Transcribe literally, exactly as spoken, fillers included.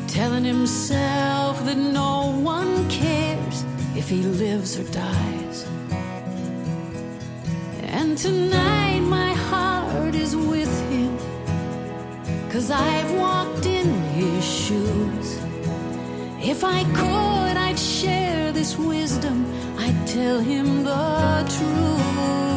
telling himself that no one cares if he lives or dies. And tonight my heart is with him, 'cause I've walked in his shoes. If I could, I'd share this wisdom, I'd tell him the truth.